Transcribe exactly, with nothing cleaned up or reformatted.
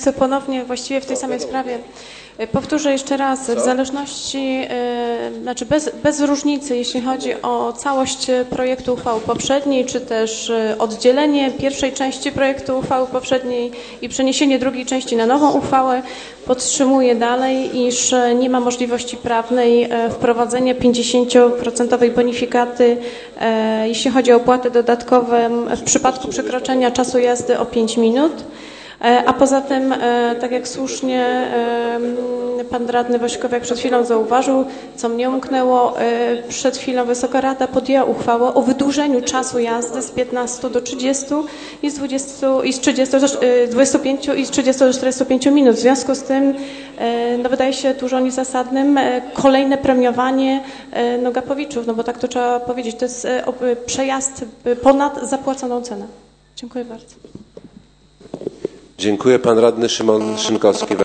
Chcę ponownie właściwie w tej samej sprawie. Powtórzę jeszcze raz, w zależności, znaczy bez, bez różnicy, jeśli chodzi o całość projektu uchwały poprzedniej, czy też oddzielenie pierwszej części projektu uchwały poprzedniej i przeniesienie drugiej części na nową uchwałę, podtrzymuję dalej, iż nie ma możliwości prawnej wprowadzenia pięćdziesięcioprocentowej bonifikaty, jeśli chodzi o opłaty dodatkowe w przypadku przekroczenia czasu jazdy o pięć minut. A poza tym, tak jak słusznie pan radny Wośkowiak przed chwilą zauważył, co mnie umknęło, przed chwilą Wysoka Rada podjęła uchwałę o wydłużeniu czasu jazdy z piętnastu do trzydziestu i z dwudziestu, i z trzydziestu do dwudziestu pięciu i z trzydziestu do czterdziestu pięciu minut. W związku z tym no, wydaje się dużo niezasadnym kolejne premiowanie no, gapowiczów, no bo tak to trzeba powiedzieć, to jest przejazd ponad zapłaconą cenę. Dziękuję bardzo. Dziękuję. Pan radny Szymon Szynkowski.